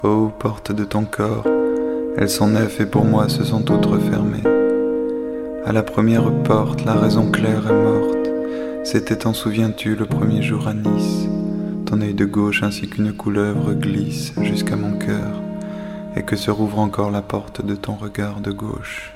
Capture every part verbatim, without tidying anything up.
Ô porte de ton corps, elles sont neuf et pour moi se sont toutes refermées. À la première porte, la raison claire est morte. C'était, t'en souviens-tu, le premier jour à Nice. Ton œil de gauche ainsi qu'une couleuvre glisse jusqu'à mon cœur, et que se rouvre encore la porte de ton regard de gauche.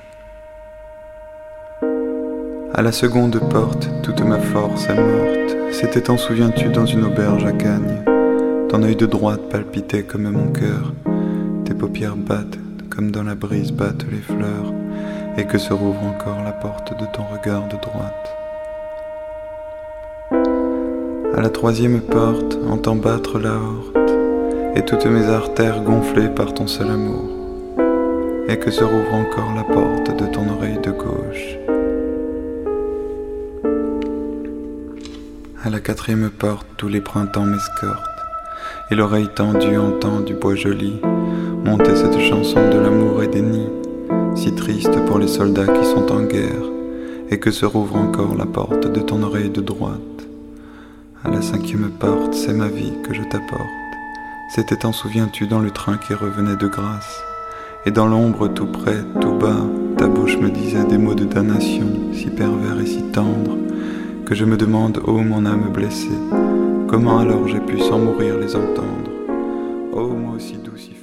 À la seconde porte, toute ma force est morte. C'était, t'en souviens-tu, dans une auberge à Cagnes. Ton œil de droite palpitait comme mon cœur. Tes paupières battent comme dans la brise battent les fleurs, et que se rouvre encore la porte de ton regard de droite. À la troisième porte, entends battre la horte, et toutes mes artères gonflées par ton seul amour, et que se rouvre encore la porte de ton oreille de gauche. À la quatrième porte, tous les printemps m'escortent, et l'oreille tendue entend du bois joli monter cette chanson de l'amour et des nids, si triste pour les soldats qui sont en guerre, et que se rouvre encore la porte de ton oreille de droite. À la cinquième porte, c'est ma vie que je t'apporte. C'était, t'en souviens-tu, dans le train qui revenait de Grasse, et dans l'ombre tout près, tout bas, ta bouche me disait des mots de damnation, si pervers et si tendres, que je me demande, ô mon âme blessée, comment alors j'ai pu sans mourir les entendre? Ô mots si doux, si